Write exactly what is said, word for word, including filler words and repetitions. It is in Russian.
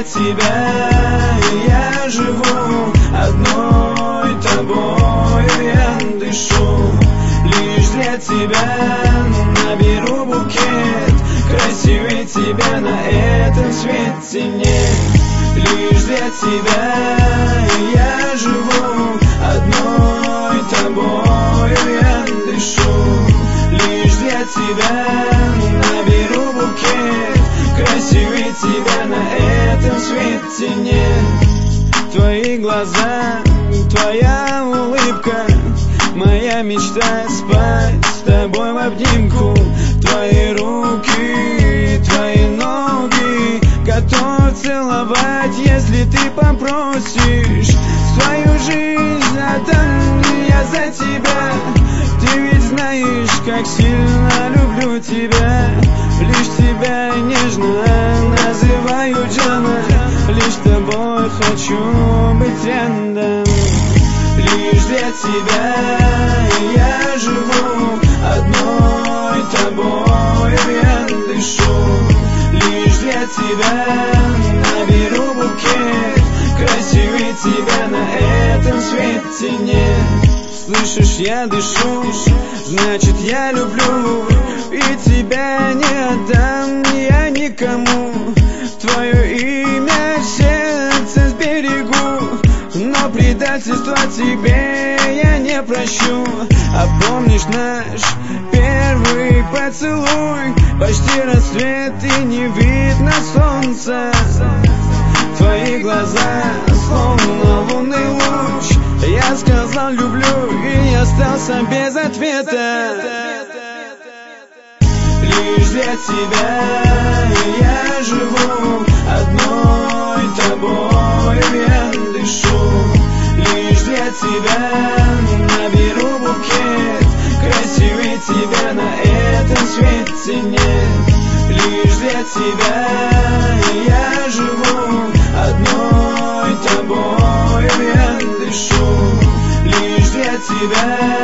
тебя я живу, одной тобою я дышу. Лишь для тебя наберу букет, красивее тебя на этом свете нет. Лишь для тебя я живу, одной тобою я дышу. Лишь для тебя наберу букет, красивее тебя на этом свете нет. Твои глаза, твоя улыбка, моя мечта спать с тобой в обнимку. Твои руки, твои ноги, готов целовать, если ты попросишь. Свою жизнь отдам я за тебя. Ты ведь знаешь, как сильно люблю тебя. Лишь тебя нежно называю Джана. Лишь с тобой хочу быть рядом. Лишь для тебя я живу, одной тобою я дышу. Лишь для тебя наберу букет, красивее тебя на этом свете нет. Слышишь, я дышу, значит я люблю, и тебя не отдам я никому. Твое имя в сердце сберегу, но предательство тебе я не прощу. А помнишь наш первый поцелуй? Почти рассвет и не видно солнца. Твои глаза словно лунный луч. Я сказал люблю и остался без ответа. Лишь для тебя я живу, одной тобою я дышу. Лишь для тебя наберу букет, красивее тебя на этом свете нет. Лишь для тебя я живу, одной тобою я дышу. Лишь для тебя